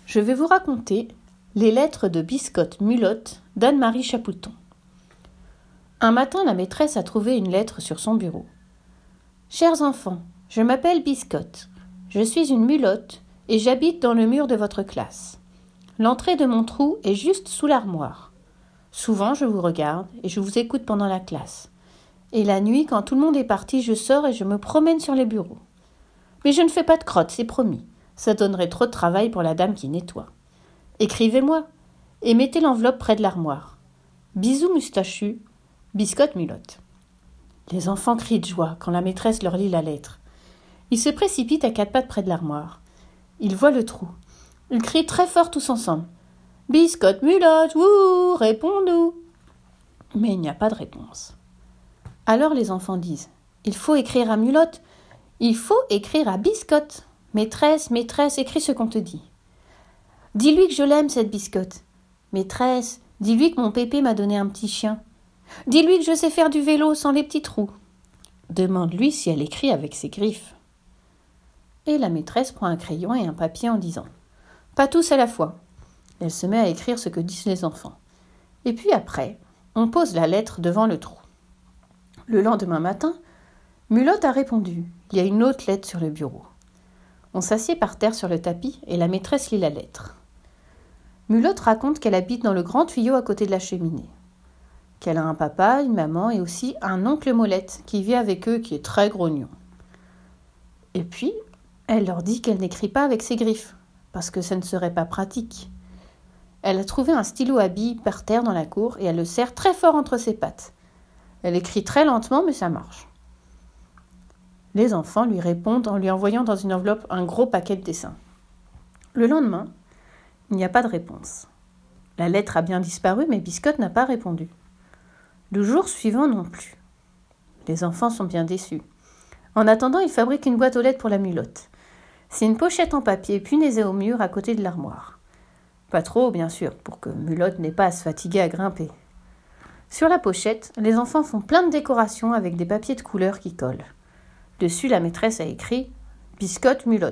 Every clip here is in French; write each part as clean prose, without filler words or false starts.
Je vais vous raconter les lettres de Biscotte Mulotte d'Anne-Marie Chapouton. Un matin, la maîtresse a trouvé une lettre sur son bureau. « Chers enfants, je m'appelle Biscotte. Je suis une mulotte et j'habite dans le mur de votre classe. L'entrée de mon trou est juste sous l'armoire. Souvent, je vous regarde et je vous écoute pendant la classe. Et la nuit, quand tout le monde est parti, je sors et je me promène sur les bureaux. Mais je ne fais pas de crotte, c'est promis. Ça donnerait trop de travail pour la dame qui nettoie. Écrivez-moi et mettez l'enveloppe près de l'armoire. Bisous moustachu, Biscotte Mulotte. » Les enfants crient de joie quand la maîtresse leur lit la lettre. Ils se précipitent à quatre pattes près de l'armoire. Ils voient le trou. Ils crient très fort tous ensemble. « Biscotte Mulotte, wouh, réponds-nous » Mais il n'y a pas de réponse. Alors les enfants disent « Il faut écrire à Mulotte, il faut écrire à Biscotte. Maîtresse, maîtresse, écris ce qu'on te dit. Dis-lui que je l'aime, cette Biscotte. Maîtresse, dis-lui que mon pépé m'a donné un petit chien. Dis-lui que je sais faire du vélo sans les petits trous. Demande-lui si elle écrit avec ses griffes. » Et la maîtresse prend un crayon et un papier en disant « Pas tous à la fois. » Elle se met à écrire ce que disent les enfants. Et puis après, on pose la lettre devant le trou. Le lendemain matin, Mulotte a répondu. Il y a une autre lettre sur le bureau. On s'assied par terre sur le tapis et la maîtresse lit la lettre. Mulotte raconte qu'elle habite dans le grand tuyau à côté de la cheminée. Qu'elle a un papa, une maman et aussi un oncle Molette qui vit avec eux qui est très grognon. Et puis, elle leur dit qu'elle n'écrit pas avec ses griffes, parce que ça ne serait pas pratique. Elle a trouvé un stylo à billes par terre dans la cour et elle le serre très fort entre ses pattes. Elle écrit très lentement, mais ça marche. Les enfants lui répondent en lui envoyant dans une enveloppe un gros paquet de dessins. Le lendemain, il n'y a pas de réponse. La lettre a bien disparu, mais Biscotte n'a pas répondu. Le jour suivant non plus. Les enfants sont bien déçus. En attendant, ils fabriquent une boîte aux lettres pour la mulotte. C'est une pochette en papier punaisée au mur à côté de l'armoire. Pas trop, bien sûr, pour que Mulotte n'ait pas à se fatiguer à grimper. Sur la pochette, les enfants font plein de décorations avec des papiers de couleur qui collent. Dessus, la maîtresse a écrit « Biscotte Mulotte ».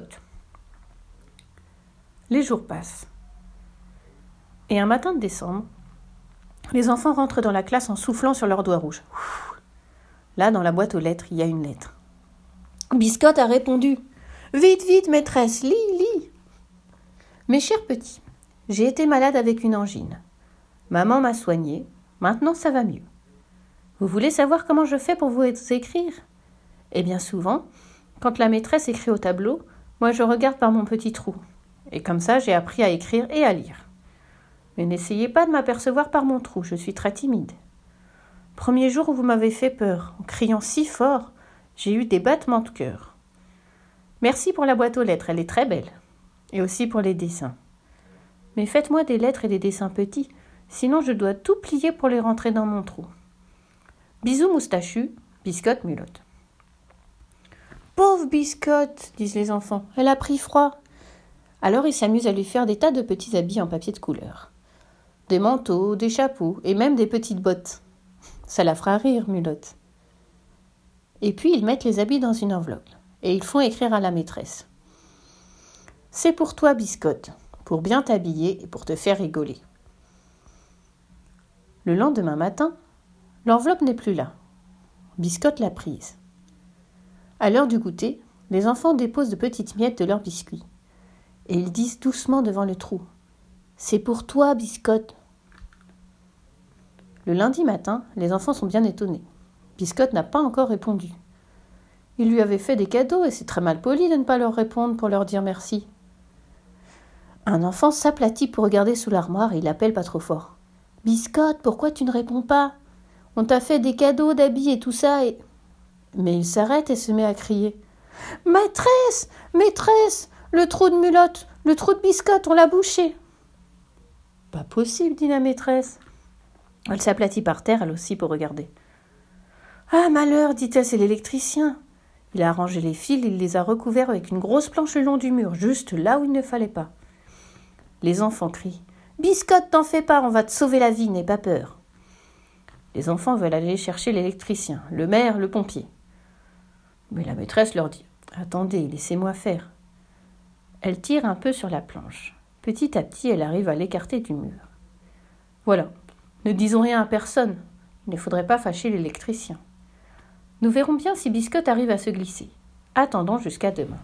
Les jours passent. Et un matin de décembre, les enfants rentrent dans la classe en soufflant sur leurs doigts rouges. Là, dans la boîte aux lettres, il y a une lettre. Biscotte a répondu « Vite, vite, maîtresse, lis, lis !» « Mes chers petits, j'ai été malade avec une angine. Maman m'a soignée, maintenant ça va mieux. Vous voulez savoir comment je fais pour vous écrire ? Eh bien souvent, quand la maîtresse écrit au tableau, moi je regarde par mon petit trou. Et comme ça, j'ai appris à écrire et à lire. Mais n'essayez pas de m'apercevoir par mon trou, je suis très timide. Premier jour où vous m'avez fait peur, en criant si fort, j'ai eu des battements de cœur. Merci pour la boîte aux lettres, elle est très belle. Et aussi pour les dessins. Mais faites-moi des lettres et des dessins petits, sinon je dois tout plier pour les rentrer dans mon trou. Bisous moustachu, Biscotte Mulotte. Pauvre Biscotte, disent les enfants, elle a pris froid. Alors ils s'amusent à lui faire des tas de petits habits en papier de couleur. Des manteaux, des chapeaux et même des petites bottes. Ça la fera rire, Mulotte. Et puis ils mettent les habits dans une enveloppe et ils font écrire à la maîtresse. C'est pour toi, Biscotte, pour bien t'habiller et pour te faire rigoler. Le lendemain matin, l'enveloppe n'est plus là. Biscotte l'a prise. À l'heure du goûter, les enfants déposent de petites miettes de leurs biscuits. Et ils disent doucement devant le trou « C'est pour toi, Biscotte !» Le lundi matin, les enfants sont bien étonnés. Biscotte n'a pas encore répondu. Il lui avait fait des cadeaux et c'est très mal poli de ne pas leur répondre pour leur dire merci. Un enfant s'aplatit pour regarder sous l'armoire et il appelle pas trop fort. « Biscotte, pourquoi tu ne réponds pas ? On t'a fait des cadeaux, d'habits et tout ça et... » Mais il s'arrête et se met à crier. « Maîtresse, maîtresse, le trou de Mulotte, le trou de Biscotte, on l'a bouché !»« Pas possible, dit la maîtresse. » Elle s'aplatit par terre, elle aussi, pour regarder. « Ah, malheur, dit-elle, c'est l'électricien. Il a arrangé les fils, il les a recouverts avec une grosse planche le long du mur, juste là où il ne fallait pas. » Les enfants crient. « Biscotte, t'en fais pas, on va te sauver la vie, n'aie pas peur. » Les enfants veulent aller chercher l'électricien, le maire, le pompier. Mais la maîtresse leur dit « Attendez, laissez-moi faire. » Elle tire un peu sur la planche. Petit à petit, elle arrive à l'écarter du mur. Voilà, ne disons rien à personne. Il ne faudrait pas fâcher l'électricien. Nous verrons bien si Biscotte arrive à se glisser. Attendons jusqu'à demain.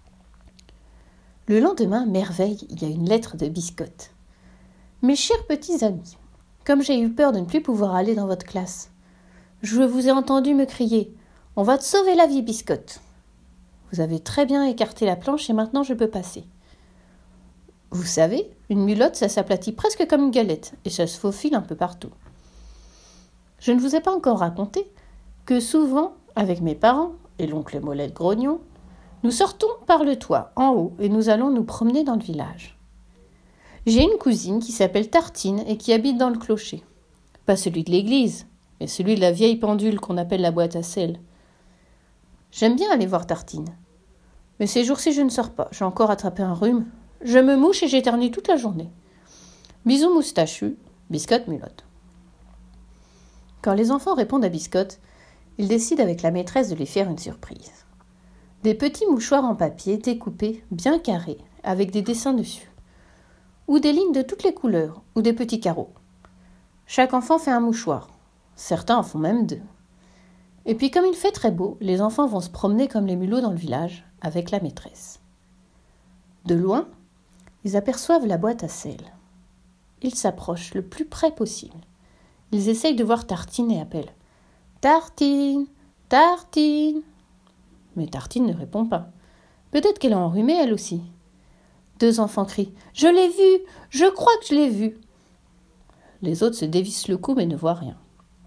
Le lendemain, merveille, il y a une lettre de Biscotte. Mes chers petits amis, comme j'ai eu peur de ne plus pouvoir aller dans votre classe, je vous ai entendu me crier « On va te sauver la vie, Biscotte !» Vous avez très bien écarté la planche et maintenant je peux passer. Vous savez, une mulotte, ça s'aplatit presque comme une galette et ça se faufile un peu partout. Je ne vous ai pas encore raconté que souvent, avec mes parents et l'oncle Molette Grognon, nous sortons par le toit, en haut, et nous allons nous promener dans le village. J'ai une cousine qui s'appelle Tartine et qui habite dans le clocher. Pas celui de l'église, mais celui de la vieille pendule qu'on appelle la boîte à sel. J'aime bien aller voir Tartine. Mais ces jours-ci, je ne sors pas. J'ai encore attrapé un rhume. Je me mouche et j'éternue toute la journée. Bisous moustachu, Biscotte Mulotte. Quand les enfants répondent à Biscotte, ils décident avec la maîtresse de lui faire une surprise. Des petits mouchoirs en papier découpés, bien carrés, avec des dessins dessus. Ou des lignes de toutes les couleurs, ou des petits carreaux. Chaque enfant fait un mouchoir. Certains en font même 2. Et puis comme il fait très beau, les enfants vont se promener comme les mulots dans le village, avec la maîtresse. De loin, ils aperçoivent la boîte à sel. Ils s'approchent le plus près possible. Ils essayent de voir Tartine et appellent « Tartine, Tartine !» Mais Tartine ne répond pas. Peut-être qu'elle est enrhumée, elle aussi. 2 enfants crient « Je l'ai vue, je crois que je l'ai vue !» Les autres se dévissent le cou mais ne voient rien.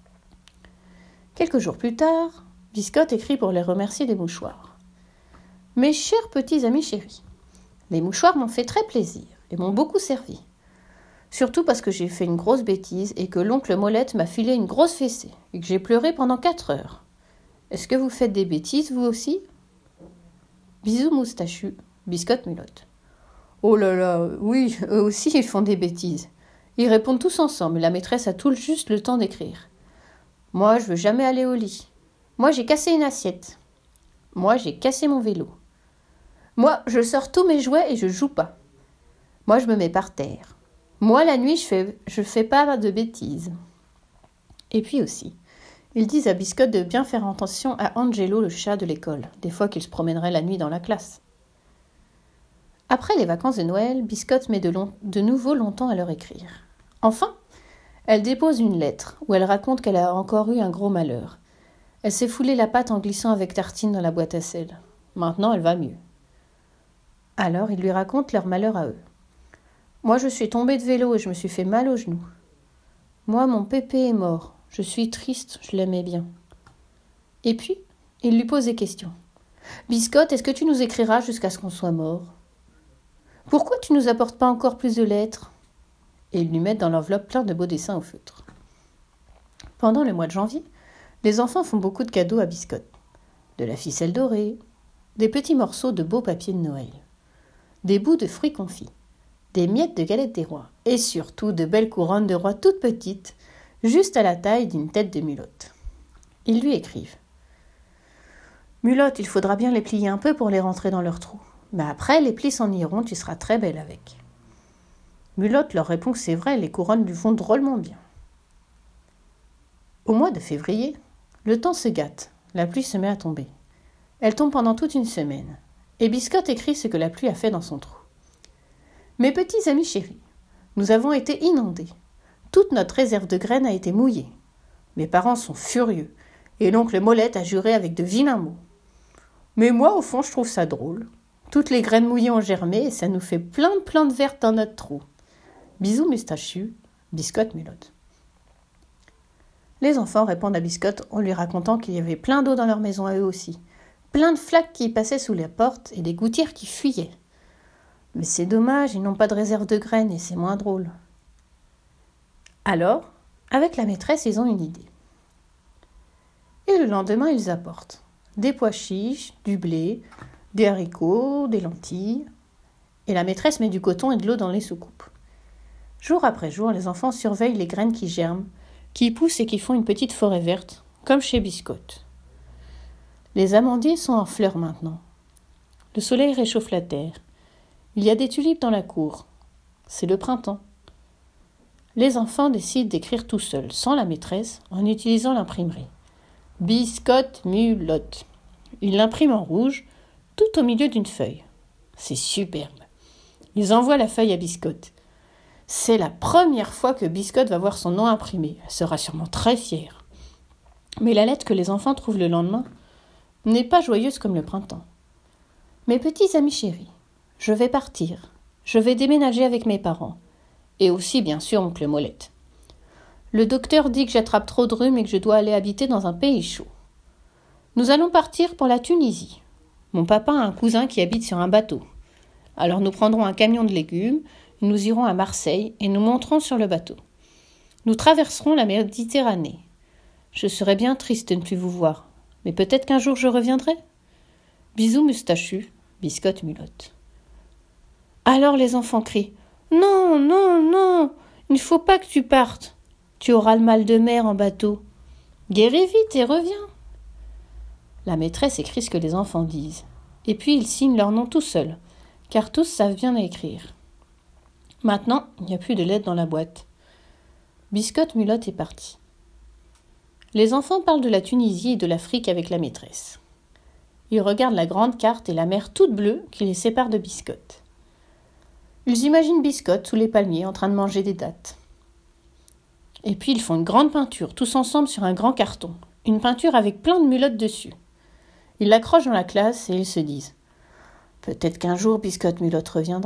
Quelques jours plus tard, Biscotte écrit pour les remercier des mouchoirs. « Mes chers petits amis chéris, les mouchoirs m'ont fait très plaisir et m'ont beaucoup servi. Surtout parce que j'ai fait une grosse bêtise et que l'oncle Molette m'a filé une grosse fessée et que j'ai pleuré pendant 4 heures. Est-ce que vous faites des bêtises, vous aussi ? Bisous moustachu, Biscotte Mulotte. Oh là là, oui, eux aussi ils font des bêtises. Ils répondent tous ensemble, la maîtresse a tout juste le temps d'écrire. Moi, je veux jamais aller au lit. Moi, j'ai cassé une assiette. Moi, j'ai cassé mon vélo. Moi, je sors tous mes jouets et je joue pas. Moi, je me mets par terre. Moi, la nuit, je fais pas de bêtises. Et puis aussi, ils disent à Biscotte de bien faire attention à Angelo, le chat de l'école, des fois qu'il se promènerait la nuit dans la classe. Après les vacances de Noël, Biscotte met de nouveau longtemps à leur écrire. Enfin, elle dépose une lettre où elle raconte qu'elle a encore eu un gros malheur. Elle s'est foulé la patte en glissant avec Tartine dans la boîte à sel. Maintenant, elle va mieux. Alors, ils lui racontent leur malheur à eux. Moi, je suis tombée de vélo et je me suis fait mal au genou. Moi, mon pépé est mort. Je suis triste, je l'aimais bien. Et puis, il lui pose des questions. Biscotte, est-ce que tu nous écriras jusqu'à ce qu'on soit mort ? Pourquoi tu nous apportes pas encore plus de lettres ? Et ils lui mettent dans l'enveloppe plein de beaux dessins au feutre. Pendant le mois de janvier, les enfants font beaucoup de cadeaux à Biscotte. De la ficelle dorée, des petits morceaux de beau papier de Noël, des bouts de fruits confits, des miettes de galettes des rois, et surtout de belles couronnes de rois toutes petites, juste à la taille d'une tête de mulotte. Ils lui écrivent. Mulotte, il faudra bien les plier un peu pour les rentrer dans leur trou. Mais après, les plis s'en iront, tu seras très belle avec. Mulotte leur répond que c'est vrai, les couronnes lui vont drôlement bien. Au mois de février, le temps se gâte, la pluie se met à tomber. Elle tombe pendant toute une semaine, et Biscotte écrit ce que la pluie a fait dans son trou. Mes petits amis chéris, nous avons été inondés. Toute notre réserve de graines a été mouillée. Mes parents sont furieux, et l'oncle Molette a juré avec de vilains mots. Mais moi, au fond, je trouve ça drôle. Toutes les graines mouillées ont germé, et ça nous fait plein de plantes vertes dans notre trou. Bisous moustachu, Biscotte Mulotte. Les enfants répondent à Biscotte en lui racontant qu'il y avait plein d'eau dans leur maison à eux aussi, plein de flaques qui passaient sous les portes et des gouttières qui fuyaient. Mais c'est dommage, ils n'ont pas de réserve de graines et c'est moins drôle. Alors, avec la maîtresse, ils ont une idée. Et le lendemain, ils apportent des pois chiches, du blé, des haricots, des lentilles. Et la maîtresse met du coton et de l'eau dans les soucoupes. Jour après jour, les enfants surveillent les graines qui germent, qui poussent et qui font une petite forêt verte, comme chez Biscotte. Les amandiers sont en fleurs maintenant. Le soleil réchauffe la terre. Il y a des tulipes dans la cour. C'est le printemps. Les enfants décident d'écrire tout seuls, sans la maîtresse, en utilisant l'imprimerie. Biscotte Mulotte. Ils l'impriment en rouge, tout au milieu d'une feuille. C'est superbe. Ils envoient la feuille à Biscotte. C'est la première fois que Biscotte va voir son nom imprimé. Elle sera sûrement très fière. Mais la lettre que les enfants trouvent le lendemain n'est pas joyeuse comme le printemps. Mes petits amis chéris, je vais partir. Je vais déménager avec mes parents. Et aussi, bien sûr, oncle Molette. Le docteur dit que j'attrape trop de rhume et que je dois aller habiter dans un pays chaud. Nous allons partir pour la Tunisie. Mon papa a un cousin qui habite sur un bateau. Alors nous prendrons un camion de légumes, nous irons à Marseille et nous monterons sur le bateau. Nous traverserons la Méditerranée. Je serai bien triste de ne plus vous voir, mais peut-être qu'un jour je reviendrai. Bisous moustachu, Biscotte Mulotte. Alors les enfants crient « Non, non, non, il ne faut pas que tu partes. Tu auras le mal de mer en bateau. Guéris vite et reviens. » La maîtresse écrit ce que les enfants disent. Et puis ils signent leur nom tout seuls, car tous savent bien écrire. Maintenant, il n'y a plus de lettres dans la boîte. Biscotte Mulotte est partie. Les enfants parlent de la Tunisie et de l'Afrique avec la maîtresse. Ils regardent la grande carte et la mer toute bleue qui les sépare de Biscotte. Ils imaginent Biscotte sous les palmiers en train de manger des dattes. Et puis ils font une grande peinture, tous ensemble sur un grand carton. Une peinture avec plein de mulottes dessus. Ils l'accrochent dans la classe et ils se disent « Peut-être qu'un jour Biscotte Mulotte reviendra. »